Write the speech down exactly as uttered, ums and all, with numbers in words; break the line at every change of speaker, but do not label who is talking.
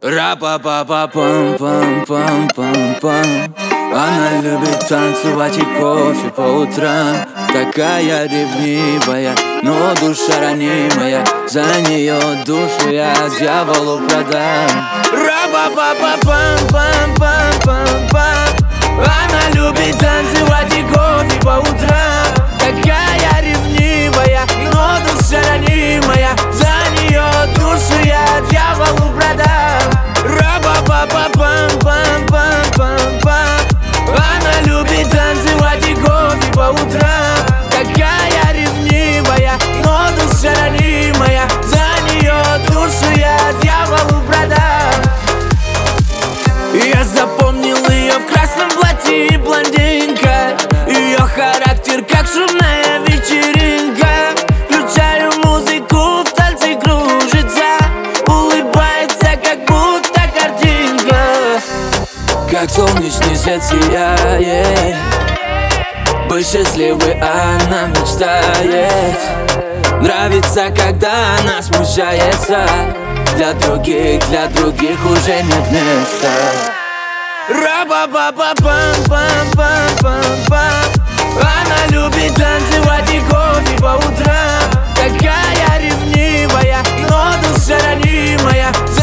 Ра-па-па-па-пам-пам-пам-пам. Она любит танцевать и кофе по утрам. Такая ревнивая, но душа ранимая. За нее душу я дьяволу продам. Ра-па-па-па-пам-пам-пам-пам-пам. Она любит танцевать и кофе по утрам. Такая ревнивая, но душа ранимая. За нее душу я дьяволу продам. Ра-па-па-па-пам-пам-пам-пам-пам. Она любит танцевать и кофе по утрам. Такая ревнивая, но душа ранимая. За нее душу я дьяволу продам. Я запомнил ее в красном платье и блондинка. Ее характер как шумная вечеринка. Включаю музыку, в танце кружится. Улыбается, как будто картинка. Как солнечный свет сияет. Быть счастливой она мечтает. Нравится, когда она смущается. Для других, для других уже нет места. Ра-па-па-па-пам-пам-пам-пам-пам. Она любит танцевать и кофе по утрам. Такая ревнивая, но душа ранимая.